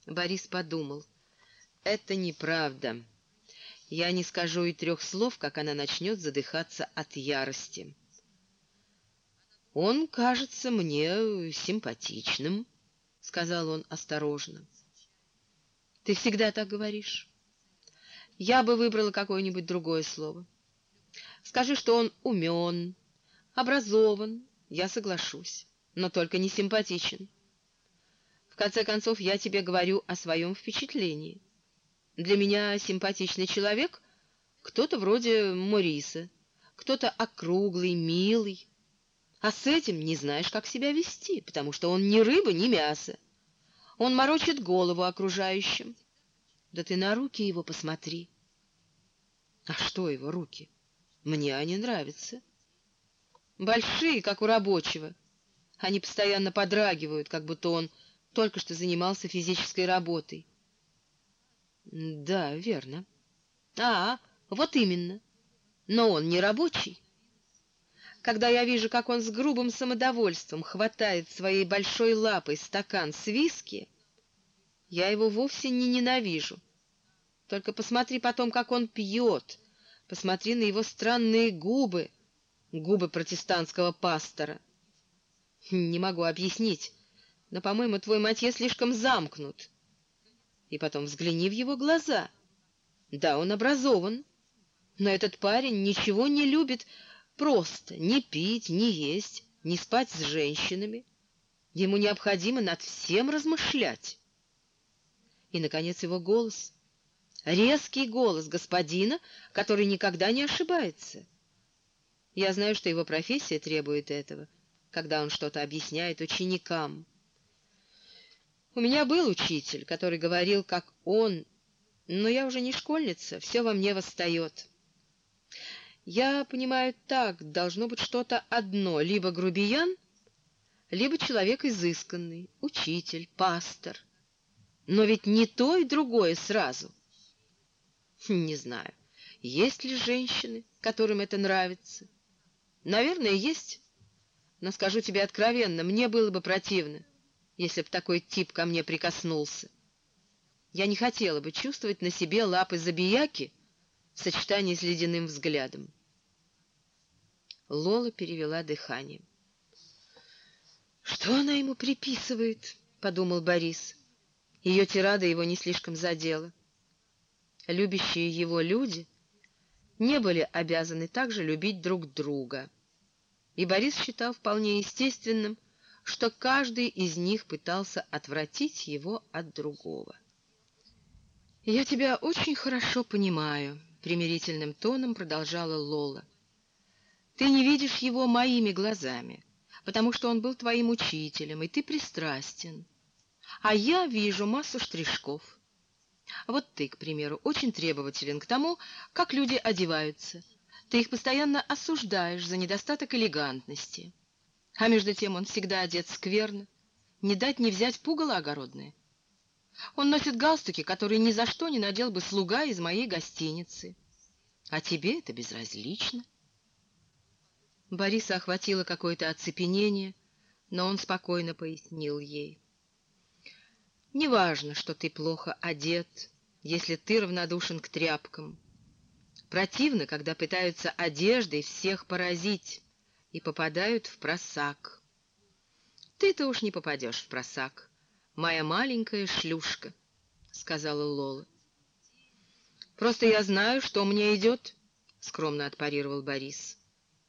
Борис подумал. Это неправда. Я не скажу и 3 слов, как она начнет задыхаться от ярости. «Он кажется мне симпатичным», — сказал он осторожно. «Ты всегда так говоришь. Я бы выбрала какое-нибудь другое слово. Скажи, что он умен, образован, я соглашусь, но только не симпатичен. В конце концов, я тебе говорю о своем впечатлении. Для меня симпатичный человек — кто-то вроде Мориса, кто-то округлый, милый, а с этим не знаешь, как себя вести, потому что он ни рыба, ни мясо. Он морочит голову окружающим. Да ты на руки его посмотри. А что его руки? Мне они нравятся. Большие, как у рабочего. Они постоянно подрагивают, как будто он только что занимался физической работой. Да, верно. Вот именно. Но он не рабочий. Когда я вижу, как он с грубым самодовольством хватает своей большой лапой стакан с виски, я его вовсе не ненавижу. Только посмотри потом, как он пьет. Посмотри на его странные губы, губы протестантского пастора. Не могу объяснить, но, по-моему, твой Матье слишком замкнут. И потом взгляни в его глаза. Да, он образован, но этот парень ничего не любит просто ни пить, ни есть, ни спать с женщинами. Ему необходимо над всем размышлять. И, наконец, его голос. Резкий голос господина, который никогда не ошибается. Я знаю, что его профессия требует этого, когда он что-то объясняет ученикам. У меня был учитель, который говорил, как он, но я уже не школьница, все во мне восстает. Я понимаю так, должно быть что-то одно, либо грубиян, либо человек изысканный, учитель, пастор. Но ведь не то и другое сразу. Не знаю, есть ли женщины, которым это нравится. Наверное, есть. Но скажу тебе откровенно, мне было бы противно, если б такой тип ко мне прикоснулся. Я не хотела бы чувствовать на себе лапы забияки в сочетании с ледяным взглядом. Лола перевела дыхание. «Что она ему приписывает?» — подумал Борис. Ее тирада его не слишком задела. Любящие его люди не были обязаны также любить друг друга. И Борис считал вполне естественным, что каждый из них пытался отвратить его от другого. «Я тебя очень хорошо понимаю», — примирительным тоном продолжала Лола. «Ты не видишь его моими глазами, потому что он был твоим учителем, и ты пристрастен. А я вижу массу штришков. Вот ты, к примеру, очень требователен к тому, как люди одеваются. Ты их постоянно осуждаешь за недостаток элегантности. А между тем он всегда одет скверно, не дать не взять пугало огородное. Он носит галстуки, которые ни за что не надел бы слуга из моей гостиницы. А тебе это безразлично». Бориса охватило какое-то оцепенение, но он спокойно пояснил ей. «Неважно, что ты плохо одет, если ты равнодушен к тряпкам. Противно, когда пытаются одеждой всех поразить и попадают в просак. Ты-то уж не попадешь в просак, моя маленькая шлюшка», — сказала Лола. «Просто я знаю, что мне идет», — скромно отпарировал Борис.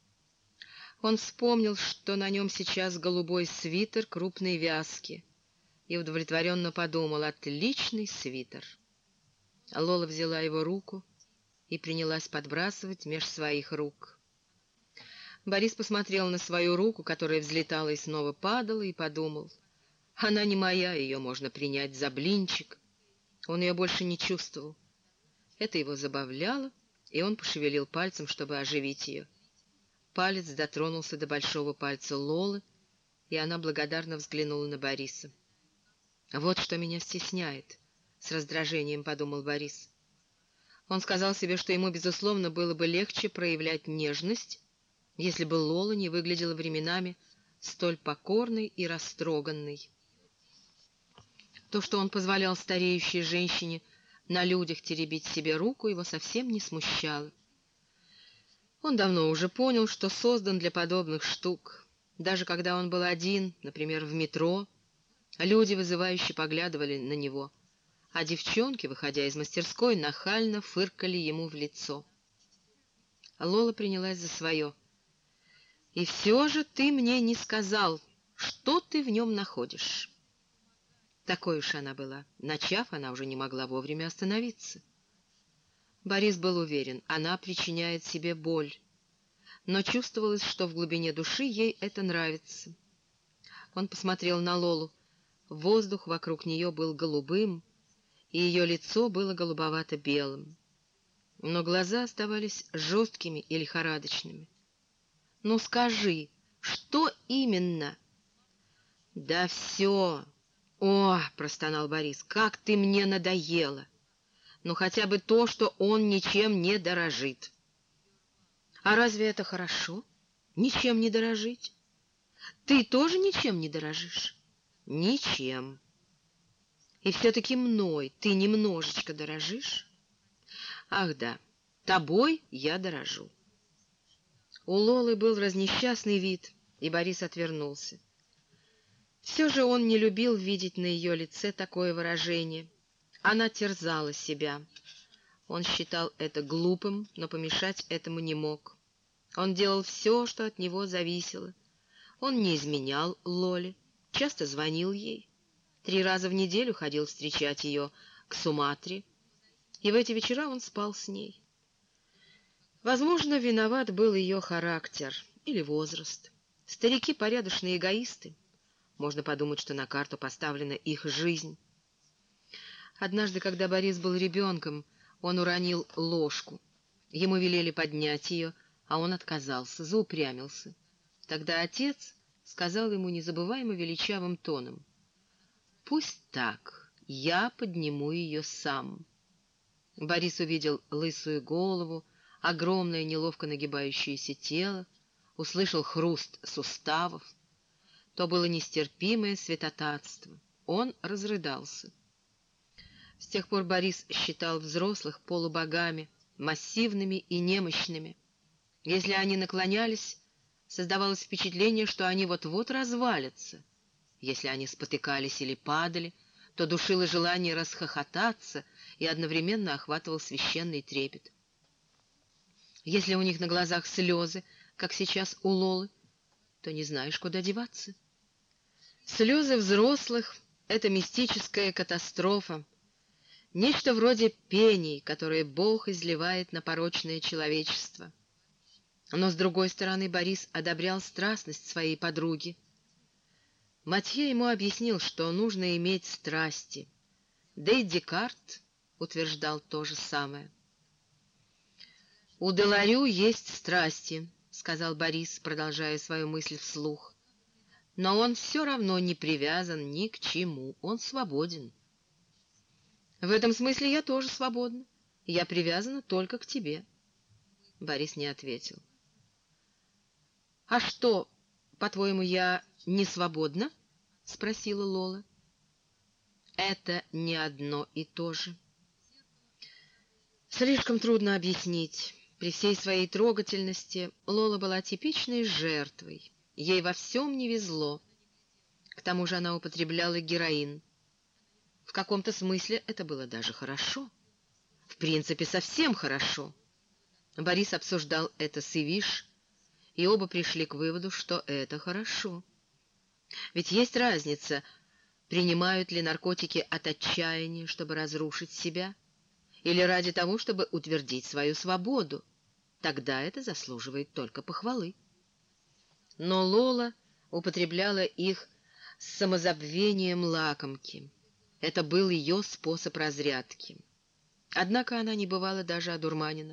Он вспомнил, что на нем сейчас голубой свитер крупной вязки, и удовлетворенно подумал: «Отличный свитер». Лола взяла его руку и принялась подбрасывать меж своих рук. Борис посмотрел на свою руку, которая взлетала и снова падала, и подумал: «Она не моя, ее можно принять за блинчик». Он ее больше не чувствовал. Это его забавляло, и он пошевелил пальцем, чтобы оживить ее. Палец дотронулся до большого пальца Лолы, и она благодарно взглянула на Бориса. «Вот что меня стесняет», — с раздражением подумал Борис. Он сказал себе, что ему, безусловно, было бы легче проявлять нежность, если бы Лола не выглядела временами столь покорной и растроганной. То, что он позволял стареющей женщине на людях теребить себе руку, его совсем не смущало. Он давно уже понял, что создан для подобных штук. Даже когда он был один, например, в метро, люди вызывающе поглядывали на него, а девчонки, выходя из мастерской, нахально фыркали ему в лицо. Лола принялась за свое. «И все же ты мне не сказал, что ты в нем находишь». Такой уж она была. Начав, она уже не могла вовремя остановиться. Борис был уверен, она причиняет себе боль, но чувствовалось, что в глубине души ей это нравится. Он посмотрел на Лолу. Воздух вокруг нее был голубым, и ее лицо было голубовато-белым. Но глаза оставались жесткими и лихорадочными. «Ну скажи, что именно?» «Да все!» «О!» — простонал Борис. «Как ты мне надоела! Ну хотя бы то, что он ничем не дорожит». «А разве это хорошо? Ничем не дорожить? Ты тоже ничем не дорожишь?» «Ничем. И все-таки мной ты немножечко дорожишь?» «Ах да, тобой я дорожу». У Лолы был разнесчастный вид, и Борис отвернулся. Все же он не любил видеть на ее лице такое выражение. Она терзала себя. Он считал это глупым, но помешать этому не мог. Он делал все, что от него зависело. Он не изменял Лоле, часто звонил ей. 3 раза в неделю ходил встречать ее к Суматре, и в эти вечера он спал с ней. Возможно, виноват был ее характер или возраст. Старики порядочные эгоисты. Можно подумать, что на карту поставлена их жизнь. Однажды, когда Борис был ребенком, он уронил ложку. Ему велели поднять ее, а он отказался, заупрямился. Тогда отец сказал ему незабываемо величавым тоном: «Пусть так, я подниму ее сам». Борис увидел лысую голову, огромное неловко нагибающееся тело, услышал хруст суставов. То было нестерпимое святотатство. Он разрыдался. С тех пор Борис считал взрослых полубогами, массивными и немощными. Если они наклонялись, создавалось впечатление, что они вот-вот развалятся. Если они спотыкались или падали, то душило желание расхохотаться и одновременно охватывал священный трепет. Если у них на глазах слезы, как сейчас у Лолы, то не знаешь, куда деваться. Слезы взрослых — это мистическая катастрофа, нечто вроде пений, которые Бог изливает на порочное человечество. Но, с другой стороны, Борис одобрял страстность своей подруги. Матье ему объяснил, что нужно иметь страсти, да и Декарт утверждал то же самое. «У Деларю есть страсти», — сказал Борис, продолжая свою мысль вслух. «Но он все равно не привязан ни к чему, он свободен». «В этом смысле я тоже свободна. Я привязана только к тебе». Борис не ответил. «А что, по-твоему, я не свободна?» — спросила Лола. «Это не одно и то же». Слишком трудно объяснить. При всей своей трогательности Лола была типичной жертвой. Ей во всем не везло. К тому же она употребляла героин. В каком-то смысле это было даже хорошо. В принципе, совсем хорошо. Борис обсуждал это с Ивиш, и оба пришли к выводу, что это хорошо. Ведь есть разница, принимают ли наркотики от отчаяния, чтобы разрушить себя, или ради того, чтобы утвердить свою свободу. Тогда это заслуживает только похвалы. Но Лола употребляла их с самозабвением лакомки. Это был ее способ разрядки. Однако она не бывала даже одурманена.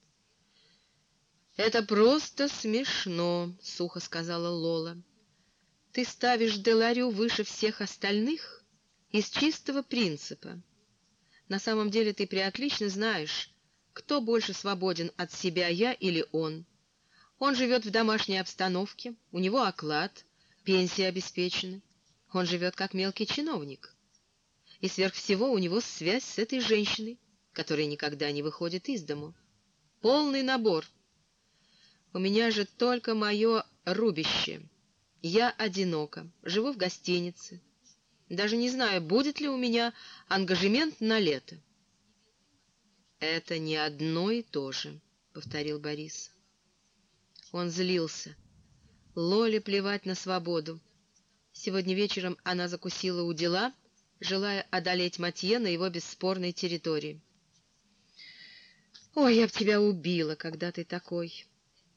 «Это просто смешно», — сухо сказала Лола. «Ты ставишь Деларю выше всех остальных из чистого принципа. На самом деле ты преотлично знаешь, кто больше свободен от себя, я или он. Он живет в домашней обстановке, у него оклад, пенсия обеспечена. Он живет как мелкий чиновник. И сверх всего у него связь с этой женщиной, которая никогда не выходит из дому. Полный набор. У меня же только мое рубище. Я одинока, живу в гостинице. Даже не знаю, будет ли у меня ангажемент на лето. «Это не одно и то же», — повторил Борис. Он злился. Лоле плевать на свободу. Сегодня вечером она закусила у дела, желая одолеть Матье на его бесспорной территории. «Ой, я б тебя убила, когда ты такой!»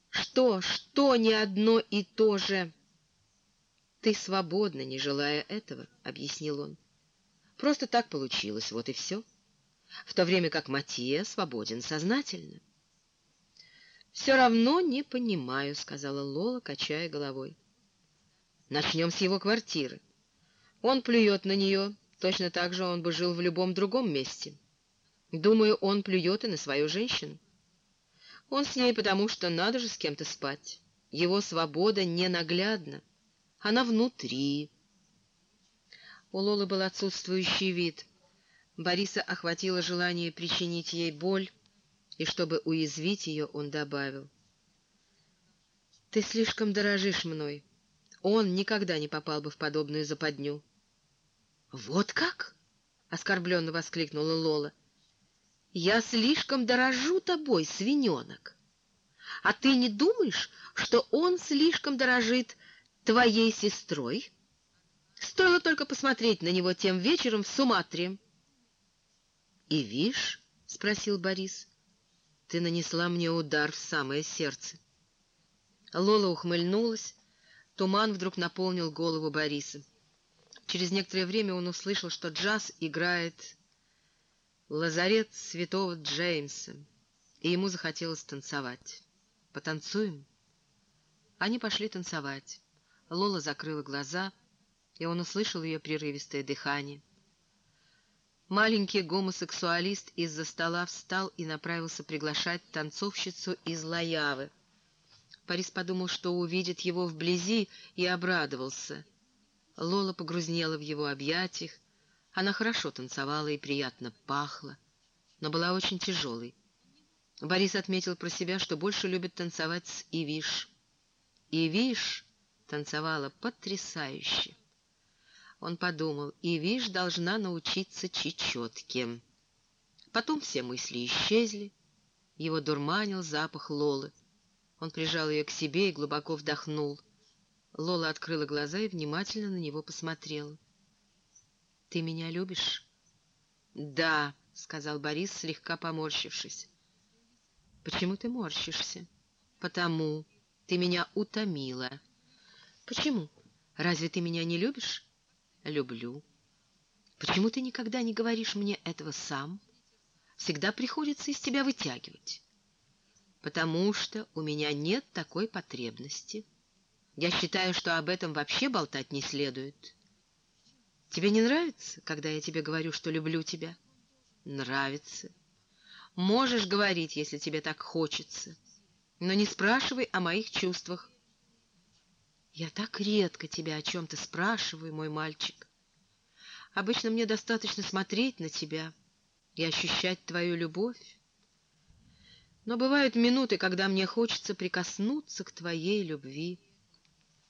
Что не одно и то же?» «Ты свободна, не желая этого», — объяснил он. «Просто так получилось, вот и все. В то время как Матье свободен сознательно». «Все равно не понимаю», — сказала Лола, качая головой. «Начнем с его квартиры. Он плюет на нее, точно так же он бы жил в любом другом месте. Думаю, он плюет и на свою женщину. Он с ней, потому что надо же с кем-то спать. Его свобода ненаглядна. Она внутри». У Лолы был отсутствующий вид. Бориса охватило желание причинить ей боль, и чтобы уязвить ее, он добавил: «Ты слишком дорожишь мной. Он никогда не попал бы в подобную западню». «Вот как?» — оскорбленно воскликнула Лола. «Я слишком дорожу тобой, свиненок. А ты не думаешь, что он слишком дорожит твоей сестрой? Стоило только посмотреть на него тем вечером в Суматре». «И вишь?» — спросил Борис. «Ты нанесла мне удар в самое сердце». Лола ухмыльнулась. Туман вдруг наполнил голову Бориса. Через некоторое время он услышал, что джаз играет «Лазарет святого Джеймса», и ему захотелось танцевать. «Потанцуем?» Они пошли танцевать. Лола закрыла глаза, и он услышал ее прерывистое дыхание. Маленький гомосексуалист из-за стола встал и направился приглашать танцовщицу из Лаявы. Борис подумал, что увидит его вблизи, и обрадовался. Лола погрузнела в его объятиях. Она хорошо танцевала и приятно пахла, но была очень тяжелой. Борис отметил про себя, что больше любит танцевать с Ивиш. Ивиш танцевала потрясающе. Он подумал, Ивиш должна научиться чечетке. Потом все мысли исчезли. Его дурманил запах Лолы. Он прижал ее к себе и глубоко вдохнул. Лола открыла глаза и внимательно на него посмотрела. «Ты меня любишь?» «Да», — сказал Борис, слегка поморщившись. «Почему ты морщишься?» «Потому. Ты меня утомила». «Почему? Разве ты меня не любишь?» «Люблю». «Почему ты никогда не говоришь мне этого сам? Всегда приходится из тебя вытягивать». «Потому что у меня нет такой потребности. Я считаю, что об этом вообще болтать не следует». «Тебе не нравится, когда я тебе говорю, что люблю тебя?» «Нравится. Можешь говорить, если тебе так хочется, но не спрашивай о моих чувствах». «Я так редко тебя о чем-то спрашиваю, мой мальчик. Обычно мне достаточно смотреть на тебя и ощущать твою любовь. Но бывают минуты, когда мне хочется прикоснуться к твоей любви».